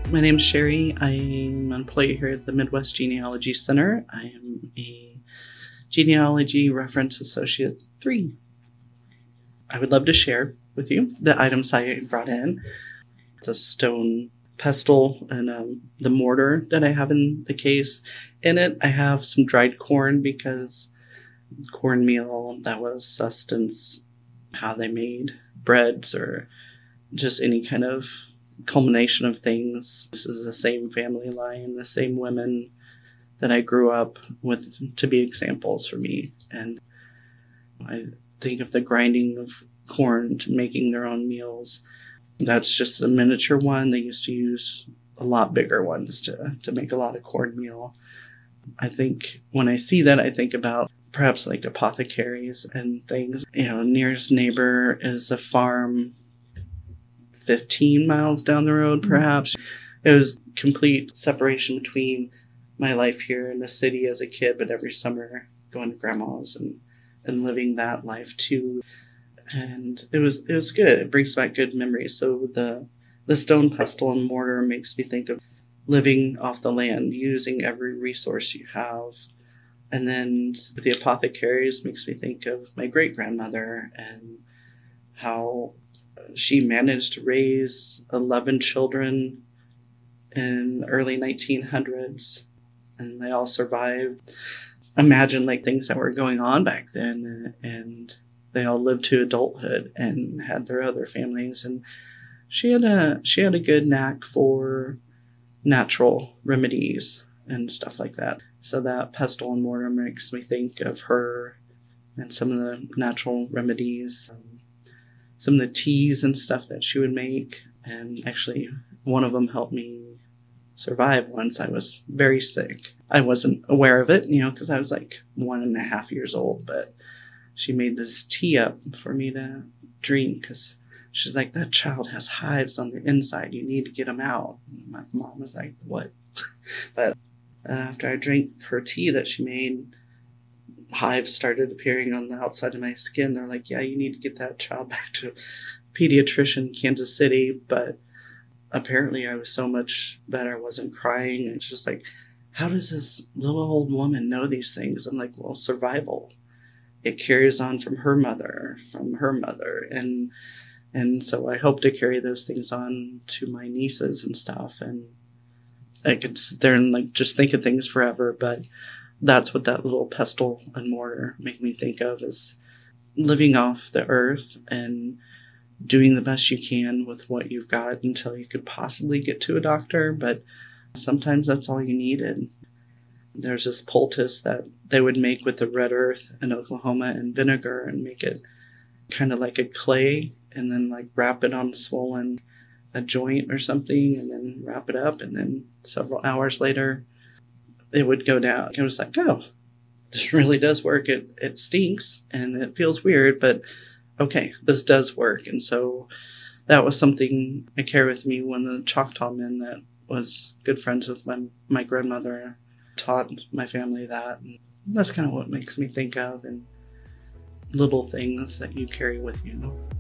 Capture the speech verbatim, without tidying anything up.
My name's Sherry. I'm an employee here at the Midwest Genealogy Center. I am a Genealogy Reference Associate three. I would love to share with you the items I brought in. It's a stone pestle and um, the mortar that I have in the case. In it, I have some dried corn because cornmeal, that was sustenance, how they made breads or just any kind of culmination of things. This is the same family line, the same women that I grew up with to be examples for me. And I think of the grinding of corn to making their own meals. That's just a miniature one. They used to use a lot bigger ones to, to make a lot of cornmeal. I think when I see that, I think about perhaps like apothecaries and things. You know, nearest neighbor is a farm fifteen miles down the road, perhaps. It was complete separation between my life here in the city as a kid, but every summer going to grandma's and, and living that life too. And it was it was good. It brings back good memories. So the the stone pestle and mortar makes me think of living off the land, using every resource you have. And then the apothecaries makes me think of my great grandmother and how she managed to raise eleven children in the early nineteen hundreds, and they all survived. Imagine like things that were going on back then, and they all lived to adulthood and had their other families. And she had a she had a good knack for natural remedies and stuff like that. So that pestle and mortar makes me think of her and some of the natural remedies. Um, some of the teas and stuff that she would make. And actually, one of them helped me survive once. I was very sick. I wasn't aware of it, you know, because I was like one and a half years old. But she made this tea up for me to drink because she's like, that child has hives on the inside. You need to get them out. And my mom was like, what? But after I drank her tea that she made, hives started appearing on the outside of my skin. They're like, yeah, you need to get that child back to a pediatrician in Kansas City. But apparently I was so much better. I wasn't crying. It's just like, how does this little old woman know these things? I'm like, well, survival. It carries on from her mother, from her mother. And and so I hope to carry those things on to my nieces and stuff. And I could sit there and like just think of things forever, but that's what that little pestle and mortar make me think of, is living off the earth and doing the best you can with what you've got until you could possibly get to a doctor. But sometimes that's all you needed. There's this poultice that they would make with the red earth in Oklahoma and vinegar and make it kind of like a clay and then like wrap it on swollen a joint or something and then wrap it up. And then several hours later, it would go down. I was like, oh, this really does work. It it stinks and it feels weird, but okay, this does work. And so that was something I carry with me. When the Choctaw men that was good friends with my, my grandmother taught my family that. And that's kind of what makes me think of, and little things that you carry with you.